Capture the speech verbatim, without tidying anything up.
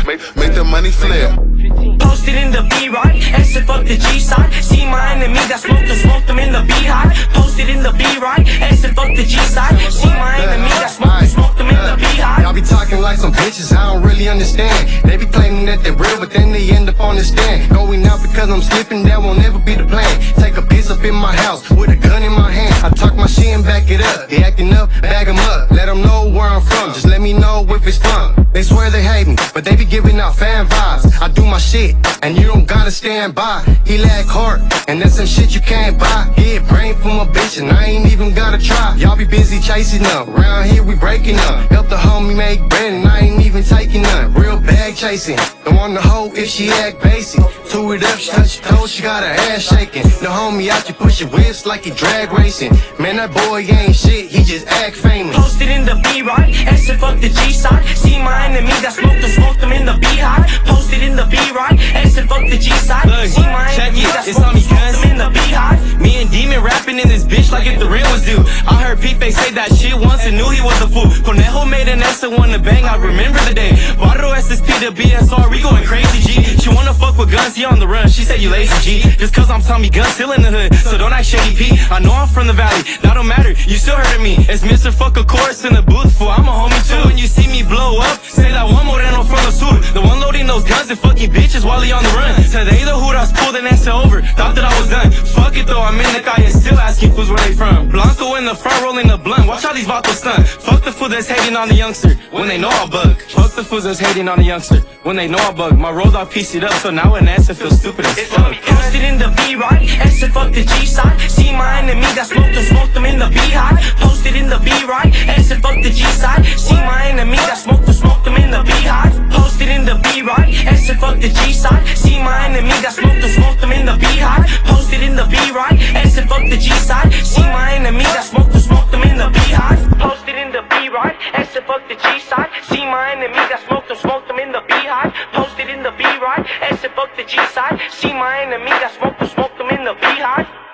make, make the money flip. Posted in the B-Ride, and said fuck the G-side. See my enemy that smoked them, smoked them in the beehive. Posted in the B-Ride, and said fuck the G-side. See my enemy that smoked them, smoked them in the beehive. Y'all be talking like some bitches, I don't really understand. They be claiming that they're real, but then they end up on the stand. Going out because I'm slipping, that won't ever be the plan. Take a piss up in my house with a gun in my hand. I talk my shit and back it up. They acting up, bag them up. Let them know where I'm from, just let me know if it's fun. They swear they hate me, but they be giving out fan vibes. I do my shit, and you don't gotta stand by. He lack heart, and that's some shit you can't buy. Get brain from a bitch, and I ain't even gotta try. Y'all be busy chasing them, round here we breaking up. Help the homie make bread, and I ain't even taking none. Real bag chasing, don't want the hoe if she act basic. Two it up, she touch your toes, she got her ass shaking. The homie out you push your whips like he drag racing. Man, that boy ain't shit, he just act famous. Posted in the B-Ride, and said fuck the G-side. See my enemy that smoked them, smoked them in the beehive. Posted in the B-Ride, and said fuck the G-side. See my enemy that smoked them, smoked them in the beehive. Me and Demon rapping in this bitch like if the rent was due. I heard P-Face say that shit once and knew he was a fool. Conejo made an S and won the bang, I remember the day. Barro S S P to B S R, we going crazy G. She wanna fuck with guns, he on the run, she said you lazy G. Just cause I'm Tommy Gun, still in the hood, so don't act shady P. I know I'm from the valley, that don't matter, you still heard of me. It's Mister Fuck a chorus in the booth, fool, I'm a homie too. When you see me blow up, say that one moreno from the sur. The one loading those guns and fucking bitches while he on the run. Today the Hudas pulled an answer over, thought that I was done. Fuck it though, I'm in the calle, still asking fools where they from. Blanco in the front rolling the blunt, watch how these vatos stunt. Fuck the fool that's hating on the youngster, when they know I'll bug. Fuck the fools that's hating on the youngster, when they know I'll bug. My road dog pieced it up, so now an answer feels stupid as fuck. Posted in the B-Ride, and said fuck the G-side. See my enemy that smoked them, smoked them in the beehive. Posted in the B-Ride, and said fuck the G-side. See my enemy that smoked them, smoked them in the beehive. Posted in the B-Ride, and said fuck the G-side. See my enemy that smoked them, smoked them in the beehive. Posted in the B-Ride, and said fuck the G-side. See my enemy that smoked them, smoked them in the beehive. Posted in the B-Ride, and said fuck the G-side. See my enemy that smoked them, smoked them in the beehive. Posted in the B-Ride, and said fuck the G-side. See my enemy that smoked them, smoked them in the beehive.